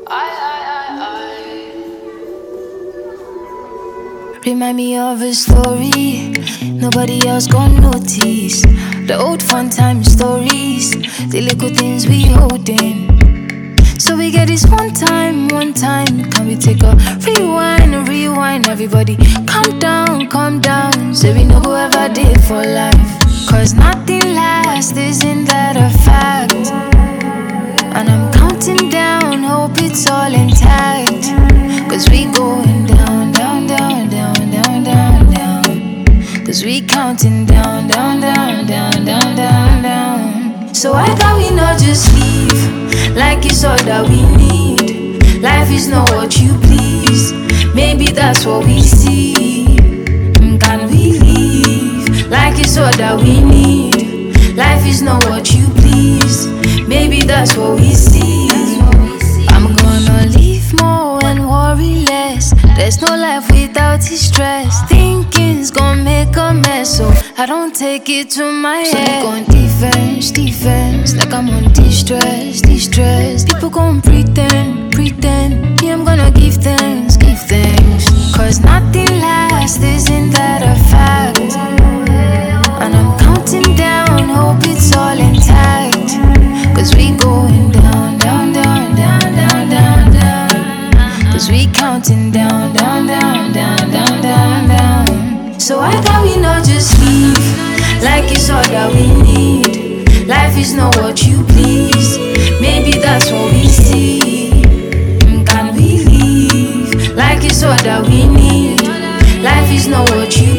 Remind me of a story nobody else gonna notice. The old fun time stories, the little things we hold in. So we get this one time. Can we take a rewind? Everybody, calm down. Say we no go ever did for life. Cause nothing lasts, isn't that a fact? And I'm counting down, hope it's all intact. Cause we going down. Cause we counting down. So why can't we not just leave? Like it's all that we need. Life is not what you please. Maybe that's what we see. Can we leave? Like it's all that we need. Life is not what you please. Maybe that's what we see. I'm gonna leave more and worry less. There's no life without this stress. Thinking's gonna make a mess, so I don't take it to my head. So going defense, like I'm on distress. People gon' pretend. Yeah, I'm gonna give thanks. Cause nothing lasts, isn't that a fact? And I'm counting down, hope it's all intact. Cause we going down. Cause we counting down. So why can't we not just leave? Like it's all that we need. Life is not what you please. Maybe that's what we see. Can we leave? Like it's all that we need. Life is not what you